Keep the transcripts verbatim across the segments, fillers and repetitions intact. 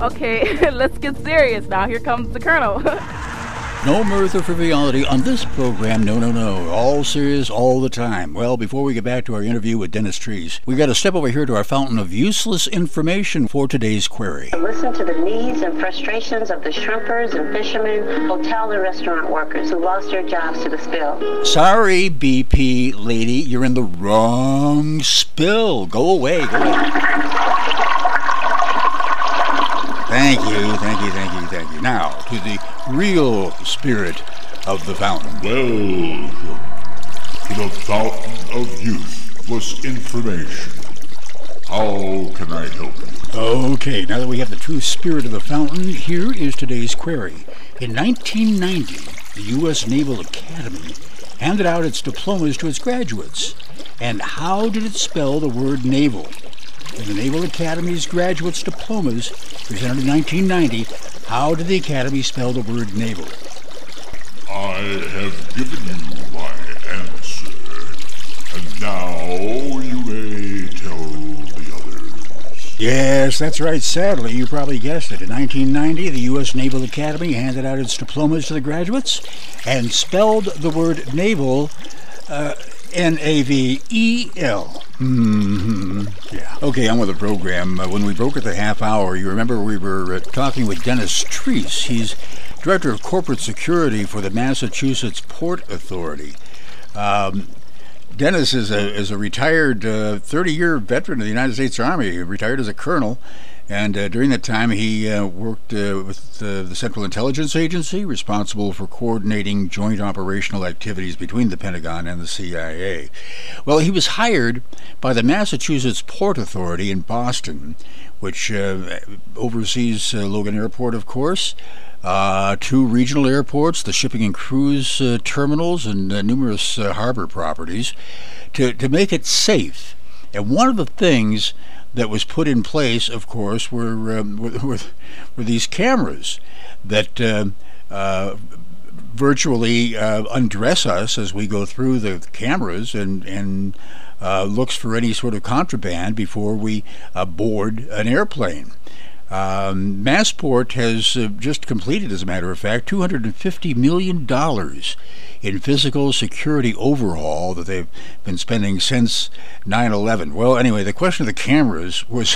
Okay, let's get serious now. Here comes the Colonel. No mirth or frivolity on this program, no, no, no. All serious all the time. Well, before we get back to our interview with Dennis Trees, we got to step over here to our fountain of useless information for today's query. Listen to the needs and frustrations of the shrimpers and fishermen, hotel and restaurant workers who lost their jobs to the spill. Sorry, B P lady, you're in the wrong spill. Go away, go away. Thank you, thank you, thank you, thank you. Now, to the real spirit of the fountain. Welcome to the fountain of useless information. How can I help you? Okay, now that we have the true spirit of the fountain, here is today's query. In nineteen ninety, the U S Naval Academy handed out its diplomas to its graduates. And how did it spell the word naval? In the Naval Academy's graduates' diplomas presented in nineteen ninety, how did the Academy spell the word naval? I have given you my answer, and now you may tell the others. Yes, that's right. Sadly, you probably guessed it. In nineteen ninety, the U S Naval Academy handed out its diplomas to the graduates and spelled the word naval uh, N A V E L. Mm-hmm. Yeah. Okay, on with the program. Uh, when we broke at the half hour, you remember we were uh, talking with Dennis Trees. He's Director of Corporate Security for the Massachusetts Port Authority. Um, Dennis is a is a retired uh, thirty-year veteran of the United States Army. He retired as a colonel, and uh, during that time he uh, worked uh, with uh, the Central Intelligence Agency, responsible for coordinating joint operational activities between the Pentagon and the C I A. Well, he was hired by the Massachusetts Port Authority in Boston, which uh, oversees uh, Logan Airport, of course, Uh, two regional airports, the shipping and cruise uh, terminals, and uh, numerous uh, harbor properties, to, to make it safe. And one of the things that was put in place, of course, were um, were, were, were these cameras that uh, uh, virtually uh, undress us as we go through the cameras and and uh, looks for any sort of contraband before we uh, board an airplane. Um, Massport has uh, just completed, as a matter of fact, two hundred fifty million dollars in physical security overhaul that they've been spending since nine eleven. Well, anyway, the question of the cameras was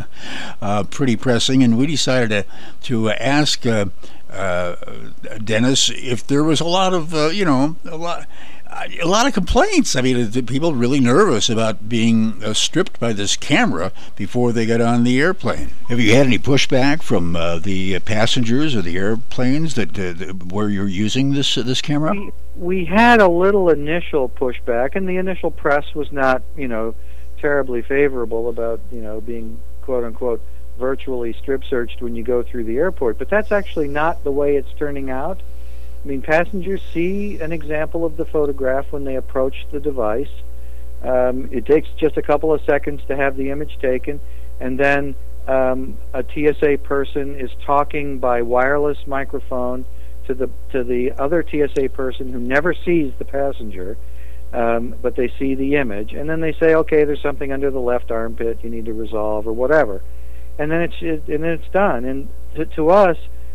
uh, pretty pressing, and we decided to, to ask uh, uh, Dennis if there was a lot of, uh, you know, a lot... a lot of complaints. I mean, people really nervous about being uh, stripped by this camera before they get on the airplane. Have you had any pushback from uh, the passengers or the airplanes that uh, where you're using this uh, this camera? We, we had a little initial pushback, and the initial press was not, you know, terribly favorable about, you know, being quote unquote virtually strip searched when you go through the airport. But that's actually not the way it's turning out. I mean, passengers see an example of the photograph when they approach the device. Um, it takes just a couple of seconds to have the image taken, and then um, a T S A person is talking by wireless microphone to the to the other T S A person who never sees the passenger, um, but they see the image, and then they say, "Okay, there's something under the left armpit you need to resolve," or whatever, and then it's it, and then it's done. And to, to us,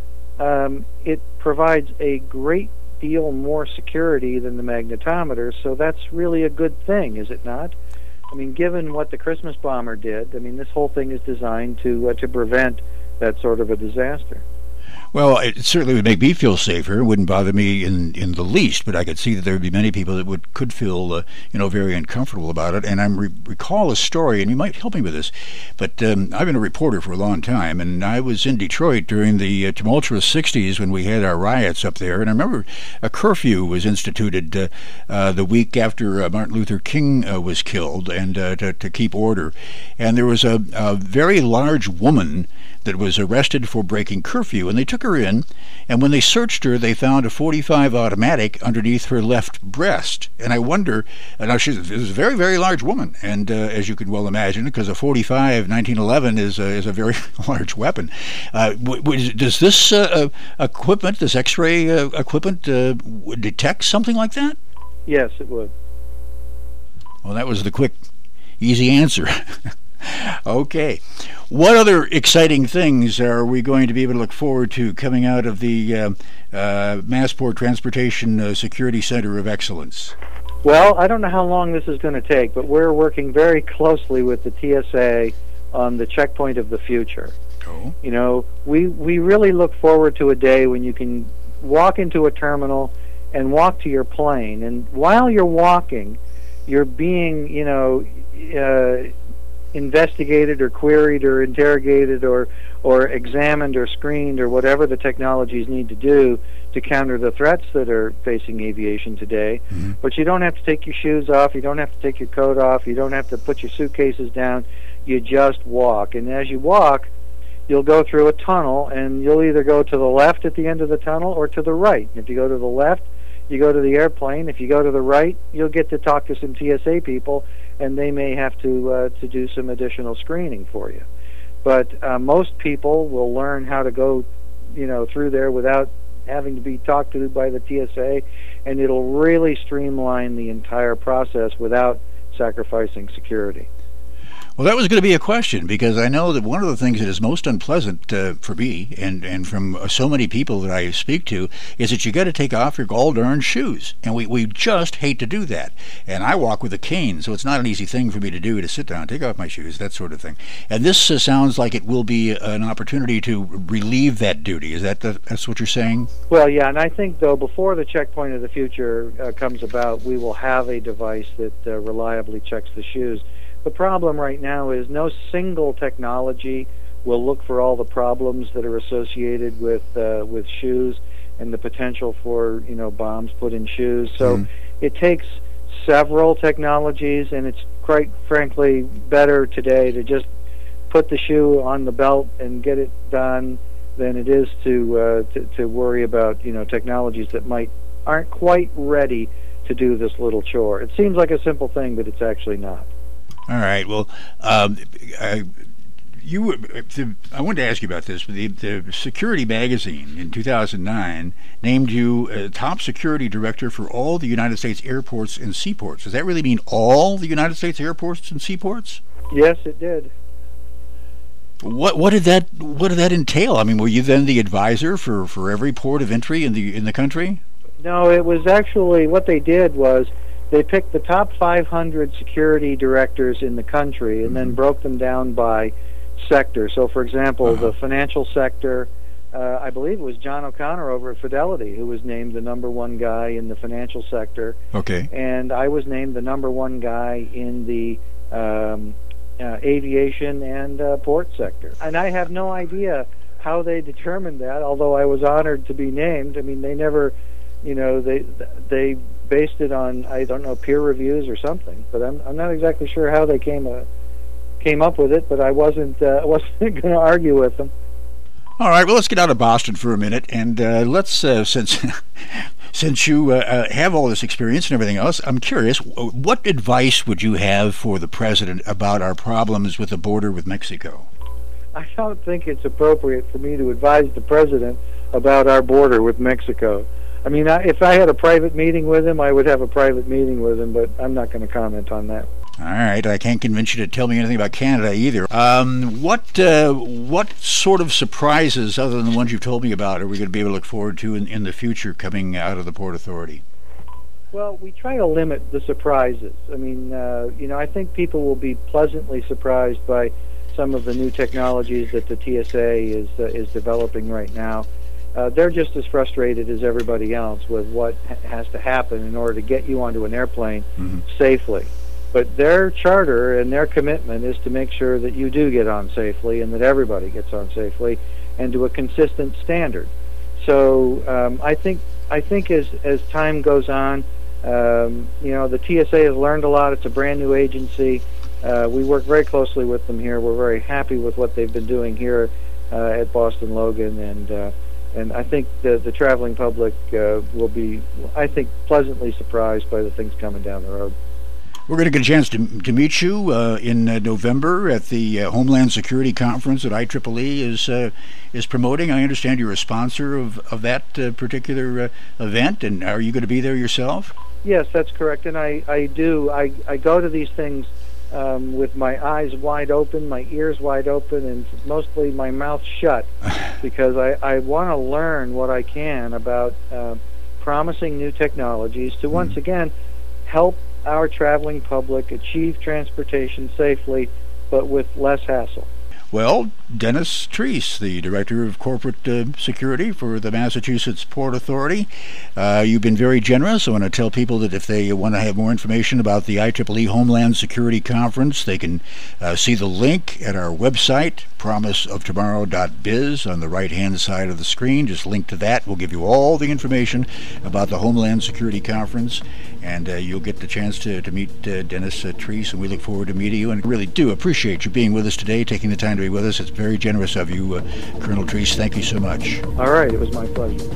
Um, it provides a great deal more security than the magnetometer, so that's really a good thing, is it not? I mean, given what the Christmas bomber did, I mean, this whole thing is designed to uh, to prevent that sort of a disaster. Well, it certainly would make me feel safer. It wouldn't bother me in, in the least, but I could see that there would be many people that would could feel, uh, you know, very uncomfortable about it. And I re- recall a story, and you might help me with this, but um, I've been a reporter for a long time, and I was in Detroit during the uh, tumultuous sixties when we had our riots up there, and I remember a curfew was instituted uh, uh, the week after uh, Martin Luther King uh, was killed, and uh, to, to keep order. And there was a, a very large woman that was arrested for breaking curfew, and they took her in, and when they searched her, they found a forty-five automatic underneath her left breast. And I wonder, and now she's a very, very large woman, and uh, as you can well imagine, because a forty-five, nineteen eleven is a, is a very large weapon. Uh, w- w- does this uh, equipment, this X-ray uh, equipment, uh, detect something like that? Yes, it would. Well, that was the quick, easy answer. Okay. What other exciting things are we going to be able to look forward to coming out of the uh, uh, Massport Transportation uh, Security Center of Excellence? Well, I don't know how long this is going to take, but we're working very closely with the T S A on the checkpoint of the future. Oh. You know, we, we really look forward to a day when you can walk into a terminal and walk to your plane, and while you're walking, you're being, you know, uh, investigated or queried or interrogated or or examined or screened or whatever the technologies need to do to counter the threats that are facing aviation today. Mm-hmm. But you don't have to take your shoes off, you don't have to take your coat off, you don't have to put your suitcases down, you just walk. And as you walk, you'll go through a tunnel, and you'll either go to the left at the end of the tunnel or to the right. If you go to the left, you go to the airplane. If you go to the right, you'll get to talk to some T S A people, and they may have to uh, to do some additional screening for you. But uh, most people will learn how to go, you know, through there without having to be talked to by the T S A, and it'll really streamline the entire process without sacrificing security. Well, that was going to be a question, because I know that one of the things that is most unpleasant uh, for me and, and from uh, so many people that I speak to is that you got to take off your gall darn shoes. And we, we just hate to do that. And I walk with a cane, so it's not an easy thing for me to do, to sit down, take off my shoes, that sort of thing. And this uh, sounds like it will be an opportunity to relieve that duty. Is that the, that's what you're saying? Well, yeah, and I think, though, before the checkpoint of the future uh, comes about, we will have a device that uh, reliably checks the shoes. The problem right now is no single technology will look for all the problems that are associated with uh, with shoes and the potential for, you know, bombs put in shoes. So mm-hmm. it takes several technologies, and it's quite frankly better today to just put the shoe on the belt and get it done than it is to uh, to, to worry about, you know, technologies that might aren't quite ready to do this little chore. It seems like a simple thing, but it's actually not. All right. Well, um, I, you. The, I wanted to ask you about this. The, the Security Magazine in two thousand nine named you uh, top security director for all the United States airports and seaports. Does that really mean all the United States airports and seaports? Yes, it did. What what did that what did that entail? I mean, were you then the advisor for, for every port of entry in the in the country? No, it was actually what they did was, they picked the top five hundred security directors in the country and mm-hmm. then broke them down by sector. So, for example, uh-huh. the financial sector, uh, I believe it was John O'Connor over at Fidelity who was named the number one guy in the financial sector. Okay. And I was named the number one guy in the um, uh, aviation and uh, port sector. And I have no idea how they determined that, although I was honored to be named. I mean, they never, you know, they they... based it on, I don't know, peer reviews or something, but I'm I'm not exactly sure how they came uh, came up with it. But I wasn't uh, wasn't going to argue with them. All right, well, let's get out of Boston for a minute, and uh, let's uh, since since you uh, uh, have all this experience and everything else, I'm curious, what advice would you have for the president about our problems with the border with Mexico? I don't think it's appropriate for me to advise the president about our border with Mexico. I mean, I, if I had a private meeting with him, I would have a private meeting with him, but I'm not going to comment on that. All right, I can't convince you to tell me anything about Canada either. Um, what uh, what sort of surprises, other than the ones you've told me about, are we going to be able to look forward to in, in the future coming out of the Port Authority? Well, we try to limit the surprises. I mean, uh, you know, I think people will be pleasantly surprised by some of the new technologies that the T S A is uh, is developing right now. Uh, they're just as frustrated as everybody else with what ha- has to happen in order to get you onto an airplane mm-hmm. safely. But their charter and their commitment is to make sure that you do get on safely and that everybody gets on safely and to a consistent standard. So um, I think I think as as time goes on, um, you know, the T S A has learned a lot. It's a brand new agency. Uh, we work very closely with them here. We're very happy with what they've been doing here uh, at Boston Logan, and uh, and I think the the traveling public uh, will be, I think, pleasantly surprised by the things coming down the road. We're going to get a chance to, to meet you uh, in uh, November at the uh, Homeland Security Conference that I triple E is uh, is promoting. I understand you're a sponsor of, of that uh, particular uh, event, and are you going to be there yourself? Yes, that's correct, and I, I do. I, I go to these things um, with my eyes wide open, my ears wide open, and mostly my mouth shut, because I, I want to learn what I can about uh, promising new technologies to once again help our traveling public achieve transportation safely, but with less hassle. Well, Dennis Treese, the Director of Corporate uh, Security for the Massachusetts Port Authority, uh, you've been very generous. I want to tell people that if they want to have more information about the I triple E Homeland Security Conference, they can uh, see the link at our website, promise of tomorrow dot biz, on the right-hand side of the screen. Just link to that. We'll give you all the information about the Homeland Security Conference, and uh, you'll get the chance to, to meet uh, Dennis uh, Treese, and we look forward to meeting you, and really do appreciate you being with us today, taking the time to be with us. It's very generous of you, uh, Colonel Treese. Thank you so much. All right, it was my pleasure.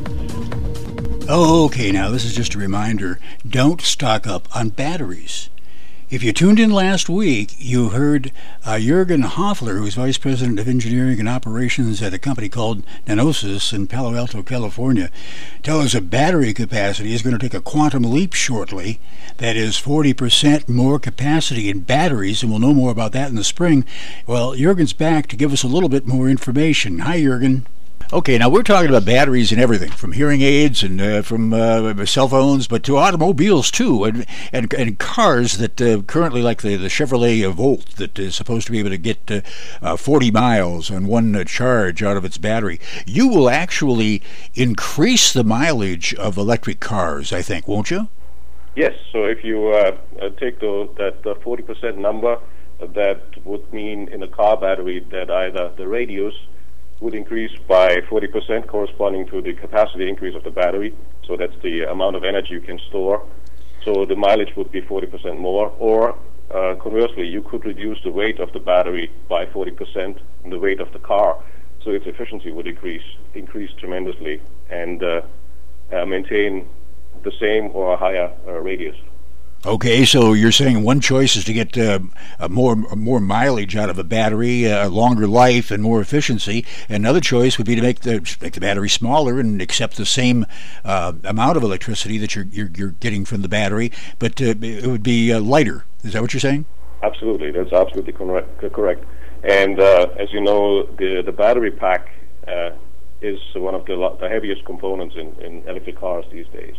Okay, now this is just a reminder. Don't stock up on batteries. If you tuned in last week, you heard uh, Jürgen Hoffler, who's Vice President of Engineering and Operations at a company called Nanosis in Palo Alto, California, tell us that battery capacity is going to take a quantum leap shortly. That is forty percent more capacity in batteries, and we'll know more about that in the spring. Well, Jürgen's back to give us a little bit more information. Hi, Jürgen. Okay, now we're talking about batteries and everything, from hearing aids and uh, from uh, cell phones, but to automobiles too, and and, and cars that uh, currently, like the, the Chevrolet Volt, that is supposed to be able to get uh, uh, forty miles on one uh, charge out of its battery. You will actually increase the mileage of electric cars, I think, won't you? Yes, so if you uh, uh, take the, that uh, forty percent number, uh, that would mean in a car battery that either the radius would increase by forty percent, corresponding to the capacity increase of the battery. So that's the amount of energy you can store. So the mileage would be forty percent more. Or uh, conversely, you could reduce the weight of the battery by forty percent and the weight of the car. So its efficiency would increase, increase tremendously and uh, uh, maintain the same or a higher uh, radius. Okay, so you're saying one choice is to get uh, a more more mileage out of a battery, a uh, longer life, and more efficiency. Another choice would be to make the make the battery smaller and accept the same uh, amount of electricity that you're you're, you're getting from the battery, but uh, it would be uh, lighter. Is that what you're saying? Absolutely, that's absolutely correct. Correct. And uh, as you know, the the battery pack uh, is one of the, the heaviest components in, in electric cars these days.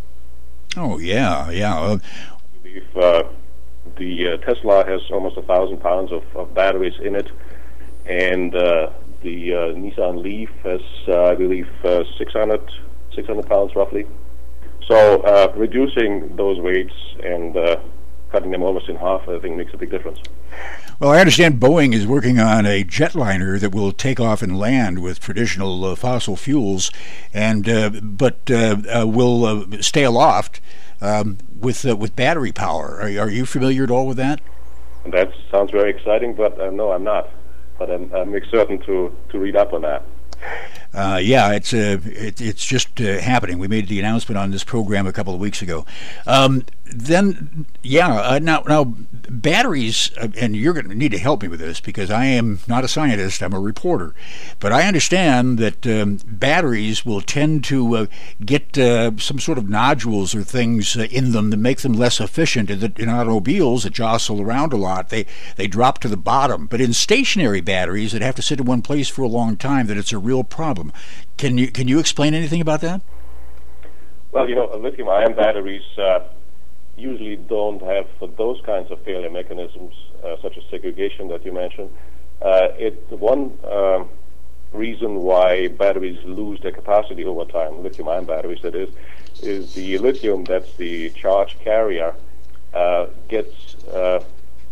Oh yeah, yeah. Uh, I believe uh, the uh, Tesla has almost a thousand pounds of, of batteries in it, and uh, the uh, Nissan Leaf has, uh, I believe, uh, six hundred pounds roughly. So uh, reducing those weights and uh, cutting them almost in half, I think, makes a big difference. Well, I understand Boeing is working on a jetliner that will take off and land with traditional uh, fossil fuels, and uh, but uh, uh, will uh, stay aloft um, with uh, with battery power. Are, are you familiar at all with that? That sounds very exciting, but uh, no, I'm not. But I'm, I'm certain to to read up on that. Uh, yeah, it's uh, it, it's just uh, happening. We made the announcement on this program a couple of weeks ago. Um, then, yeah, uh, now now batteries, uh, and you're going to need to help me with this because I am not a scientist. I'm a reporter, but I understand that um, batteries will tend to uh, get uh, some sort of nodules or things uh, in them that make them less efficient. In, the, in automobiles that jostle around a lot, they they drop to the bottom. But in stationary batteries that have to sit in one place for a long time, that it's a real problem. Can you can you explain anything about that? Well, you know, lithium-ion batteries uh, usually don't have those kinds of failure mechanisms, uh, such as segregation that you mentioned. Uh, it one uh, reason why batteries lose their capacity over time, lithium-ion batteries that is, is the lithium, that's the charge carrier, uh, gets uh,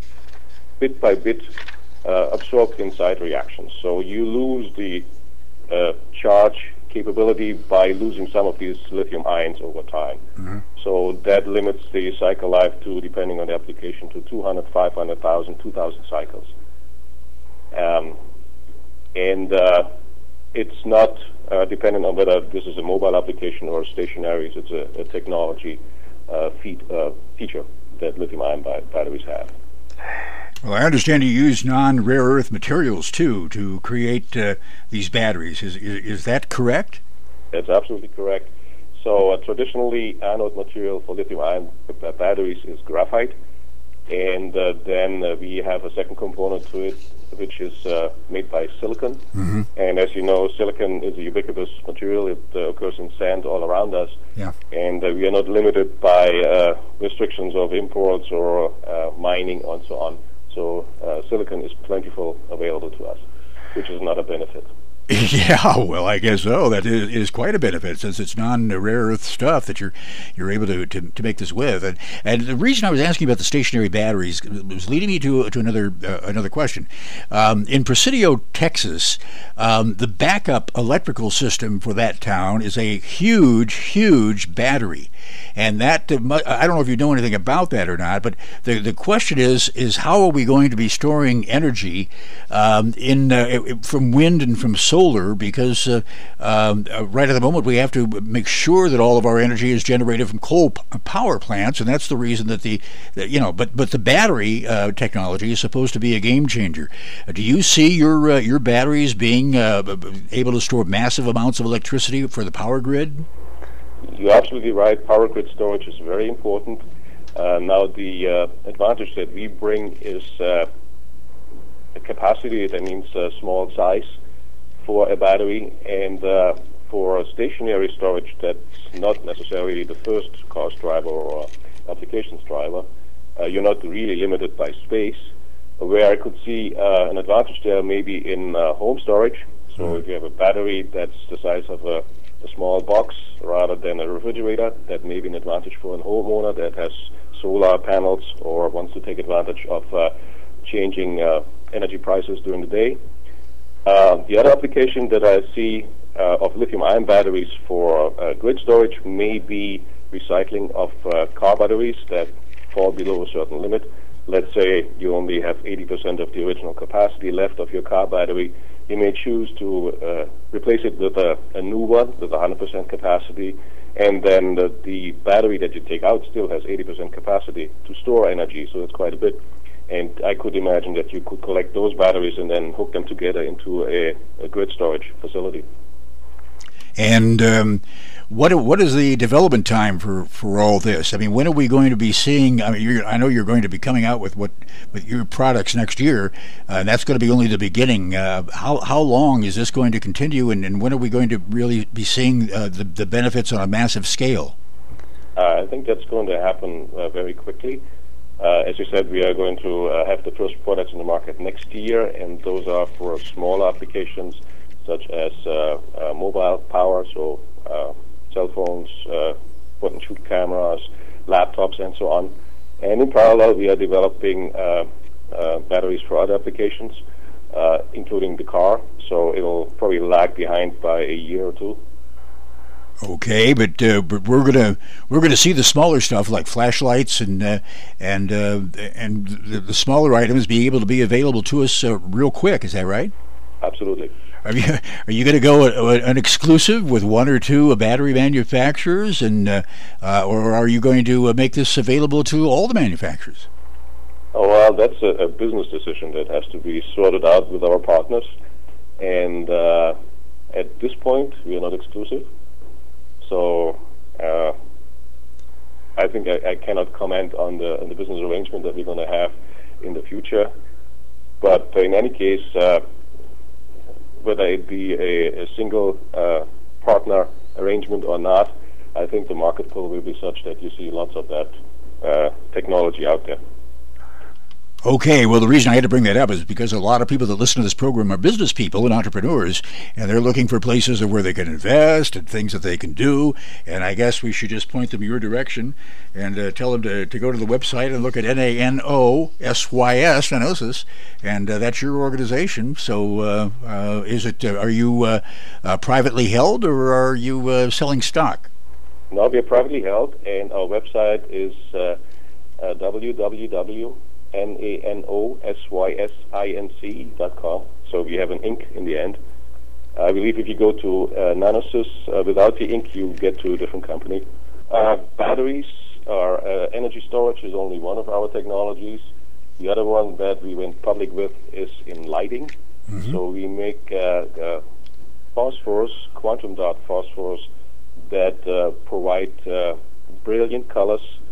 bit by bit uh, absorbed inside reactions. So you lose the uh, charge capability by losing some of these lithium ions over time. Mm-hmm. So that limits the cycle life to, depending on the application, to two hundred, five hundred thousand, two thousand cycles. Um, and uh, it's not uh, dependent on whether this is a mobile application or stationary. It's a, a technology uh, feat, uh, feature that lithium-ion batteries have. Well, I understand you use non-rare earth materials, too, to create uh, these batteries. Is, is is that correct? That's absolutely correct. So uh, traditionally, anode material for lithium-ion batteries is graphite, And uh, then uh, we have a second component to it, which is uh, made by silicon. Mm-hmm. And as you know, silicon is a ubiquitous material. It uh, occurs in sand all around us. Yeah. And uh, we are not limited by uh, restrictions of imports or uh, mining and so on. So uh, silicon is plentiful available to us, which is another benefit. Yeah, well, I guess so. That is, is quite a benefit, since it's non-rare earth stuff that you're you're able to, to, to make this with. And and the reason I was asking about the stationary batteries was leading me to to another uh, another question. Um, in Presidio, Texas, um, the backup electrical system for that town is a huge, huge battery, and that uh, I don't know if you know anything about that or not. But the the question is is how are we going to be storing energy um, in uh, from wind and from solar? Because uh, um, uh, right at the moment we have to make sure that all of our energy is generated from coal p- power plants, and that's the reason that the, that, you know, but but the battery uh, technology is supposed to be a game changer. Uh, do you see your uh, your batteries being uh, able to store massive amounts of electricity for the power grid? You're absolutely right. Power grid storage is very important. Uh, now the uh, advantage that we bring is uh, a capacity. That means uh, small size for a battery, and uh, for stationary storage, that's not necessarily the first cost driver or applications driver. Uh, you're not really limited by space. Where I could see uh, an advantage there maybe in uh, home storage. So mm-hmm. if you have a battery that's the size of a, a small box rather than a refrigerator, that may be an advantage for a homeowner that has solar panels or wants to take advantage of uh, changing uh, energy prices during the day. Uh, the other application that I see uh, of lithium-ion batteries for uh, grid storage may be recycling of uh, car batteries that fall below a certain limit. Let's say you only have eighty percent of the original capacity left of your car battery. You may choose to uh, replace it with a, a new one with one hundred percent capacity, and then the, the battery that you take out still has eighty percent capacity to store energy, so it's quite a bit. And I could imagine that you could collect those batteries and then hook them together into a, a grid storage facility. And um, what what is the development time for, for all this? I mean, when are we going to be seeing? I mean, you're, I know you're going to be coming out with what with your products next year, uh, and that's going to be only the beginning. Uh, how how long is this going to continue, and, and when are we going to really be seeing uh, the the benefits on a massive scale? Uh, I think that's going to happen uh, very quickly. Uh, as you said, we are going to uh, have the first products in the market next year, and those are for smaller applications such as uh, uh, mobile power, so uh, cell phones, uh, point-and-shoot cameras, laptops, and so on. And in parallel, we are developing uh, uh, batteries for other applications, uh, including the car, so it'll probably lag behind by a year or two. Okay, but uh, but we're gonna we're gonna see the smaller stuff like flashlights and uh, and uh, and the, the smaller items being able to be available to us uh, real quick. Is that right? Absolutely. Are you are you going to go a, a, an exclusive with one or two battery manufacturers, and uh, uh, or are you going to uh, make this available to all the manufacturers? Oh well, that's a, a business decision that has to be sorted out with our partners, and uh, at this point, we are not exclusive. So uh, I think I, I cannot comment on the, on the business arrangement that we're going to have in the future. But in any case, uh, whether it be a, a single uh, partner arrangement or not, I think the market pull will be such that you see lots of that uh, technology out there. Okay, well, the reason I had to bring that up is because a lot of people that listen to this program are business people and entrepreneurs, and they're looking for places where they can invest and things that they can do, and I guess we should just point them your direction and uh, tell them to, to go to the website and look at N A N O S Y S, Nanosis, and uh, that's your organization. So uh, uh, is it, uh, are you uh, uh, privately held, or are you uh, selling stock? No, we are privately held, and our website is uh, uh, w w w dot N A N O S Y S I N C dot com. So we have an ink in the end. I believe if you go to uh, Nanosys uh, without the ink, you get to a different company. Uh, batteries or uh, energy storage is only one of our technologies. The other one that we went public with is in lighting. Mm-hmm. So we make uh, uh, phosphors, quantum dot phosphors, that uh, provide uh, brilliant colors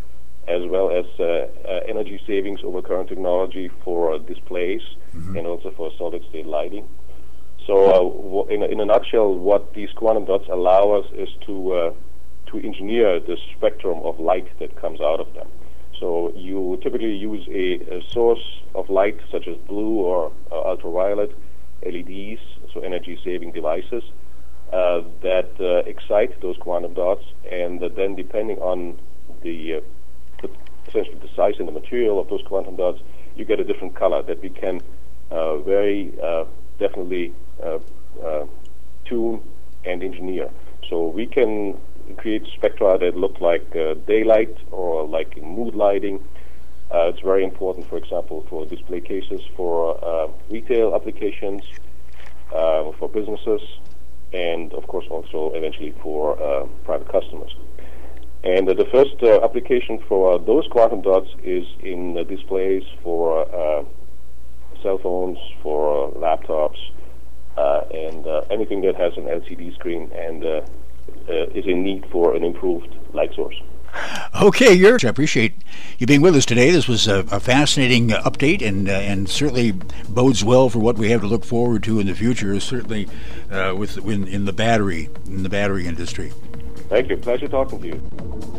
as well as uh, uh, energy savings over current technology for uh, displays mm-hmm. and also for solid-state lighting. So uh, in, a, in a nutshell, what these quantum dots allow us is to uh, to engineer the spectrum of light that comes out of them. So you typically use a, a source of light such as blue or uh, ultraviolet, L E Ds, so energy-saving devices, uh, that uh, excite those quantum dots, and uh, then depending on the, uh, the essentially the size and the material of those quantum dots, you get a different color that we can uh, very uh, definitely uh, uh, tune and engineer. So we can create spectra that look like uh, daylight or like mood lighting. Uh, it's very important, for example, for display cases for uh, retail applications, uh, for businesses, and of course also eventually for uh, private customers. And uh, the first uh, application for uh, those quantum dots is in uh, displays for uh, cell phones, for uh, laptops, uh, and uh, anything that has an L C D screen and uh, uh, is in need for an improved light source. Okay, Jurg, I appreciate you being with us today. This was a, a fascinating uh, update, and uh, and certainly bodes well for what we have to look forward to in the future. Certainly, uh, with in, in the battery in the battery industry. Thank you. Pleasure talking to you.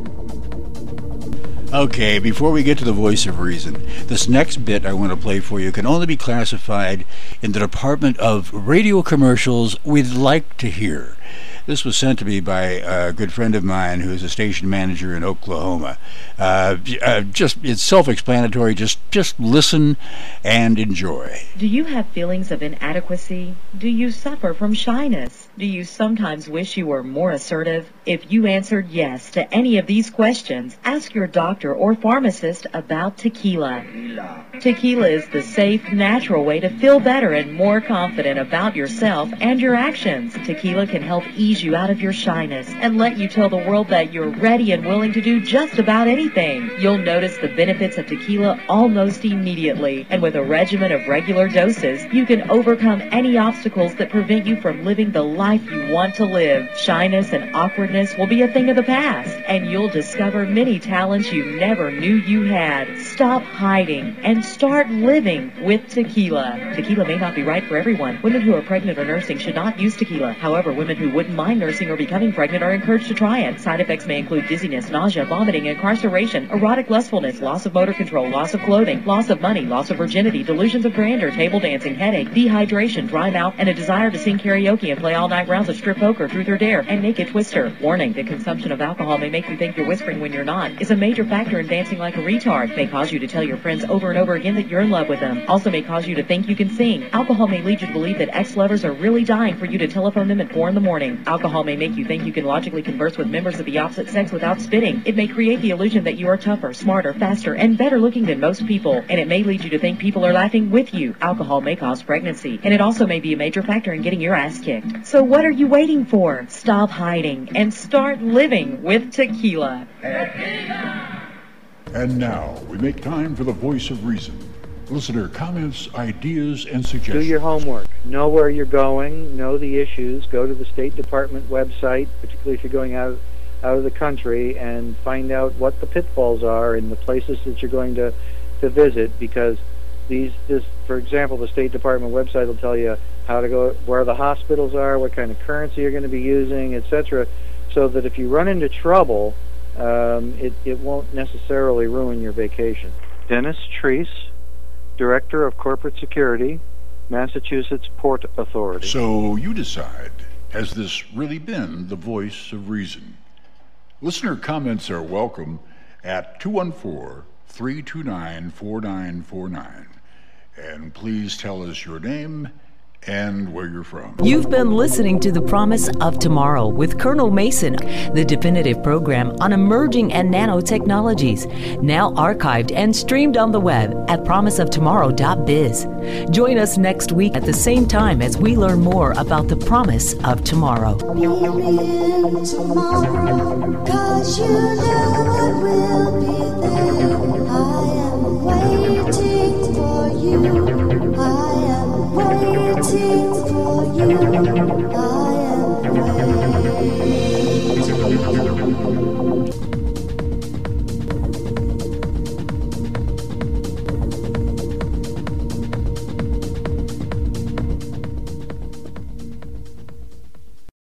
Okay, before we get to the voice of reason, this next bit I want to play for you can only be classified in the department of radio commercials we'd like to hear. This was sent to me by a good friend of mine who is a station manager in Oklahoma. Uh, uh, just it's self-explanatory. Just just listen and enjoy. Do you have feelings of inadequacy? Do you suffer from shyness? Do you sometimes wish you were more assertive? If you answered yes to any of these questions, ask your doctor or pharmacist about tequila. Tequila is the safe, natural way to feel better and more confident about yourself and your actions. Tequila can help ease you out of your shyness and let you tell the world that you're ready and willing to do just about anything. You'll notice the benefits of tequila almost immediately, and with a regimen of regular doses, you can overcome any obstacles that prevent you from living the life you want to live. Shyness and awkwardness will be a thing of the past, and you'll discover many talents you never knew you had. Stop hiding and start living with tequila. Tequila may not be right for everyone. Women who are pregnant or nursing should not use tequila. However, women who wouldn't mind nursing or becoming pregnant are encouraged to try it. Side effects may include dizziness, nausea, vomiting, incarceration, erotic lustfulness, loss of motor control, loss of clothing, loss of money, loss of virginity, delusions of grandeur, table dancing, headache, dehydration, dry mouth, and a desire to sing karaoke and play all-night rounds of strip poker, truth or dare, and naked twister. Warning, the consumption of alcohol may make you think you're whispering when you're not, is a major factor in dancing like a retard, may cause you to tell your friends over and over again that you're in love with them, also may cause you to think you can sing. Alcohol may lead you to believe that ex-lovers are really dying for you to telephone them at four in the morning. Alcohol may make you think you can logically converse with members of the opposite sex without spitting. It may create the illusion that you are tougher, smarter, faster, and better looking than most people, and it may lead you to think people are laughing with you. Alcohol may cause pregnancy, and it also may be a major factor in getting your ass kicked. So what are you waiting for? Stop hiding and start living with tequila. And now we make time for the voice of reason. Listener comments, ideas, and suggestions. Do your homework. Know where you're going. Know the issues. Go to the State Department website, particularly if you're going out, out of the country, and find out what the pitfalls are in the places that you're going to, to visit, because these, this, for example, the State Department website will tell you how to go, where the hospitals are, what kind of currency you're going to be using, et cetera, so that if you run into trouble, um, it, it won't necessarily ruin your vacation. Dennis Treese, Director of Corporate Security, Massachusetts Port Authority. So you decide, has this really been the voice of reason? Listener comments are welcome at two one four, three two nine, four nine four nine. And please tell us your name and where you're from. You've been listening to The Promise of Tomorrow with Colonel Mason, the definitive program on emerging and nanotechnologies, now archived and streamed on the web at promise of tomorrow dot biz. Join us next week at the same time as we learn more about the promise of tomorrow. You're in tomorrow, 'cause you know I will be there. I am waiting for you. I am waiting for you. I